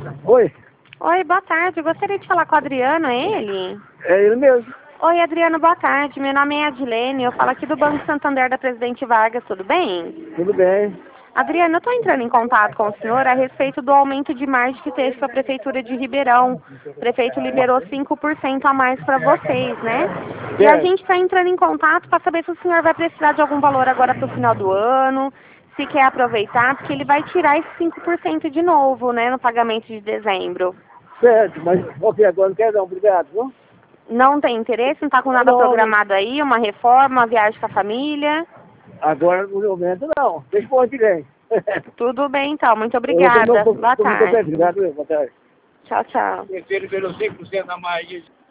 Oi, Oi, boa tarde. Eu gostaria de falar com o Adriano, é ele? é ele mesmo. Oi, Adriano, boa tarde. Meu nome é Adilene, eu falo aqui do Banco Santander da Presidente Vargas, tudo bem? Tudo bem? Adriano, eu estou entrando em contato com o senhor a respeito do aumento de margem que teve para a Prefeitura de Ribeirão. O prefeito liberou 5% a mais para vocês, né? E a Certo. gente está entrando em contato para saber se o senhor vai precisar de algum valor agora para o final do ano, se quer aproveitar, porque ele vai tirar esse 5% de novo, né, no pagamento de dezembro. Certo, mas ok, agora não quer não, obrigado, viu? Não tem interesse? Não está com nada Não, programado aí? Uma reforma, uma viagem com a família? agora no momento não. Deixa pro ano que vem. Tudo bem, então. Muito Eu obrigada. Boa tô muito contente, tarde. obrigado, boa tarde. Tchau, tchau. Ele liberou 5% a mais.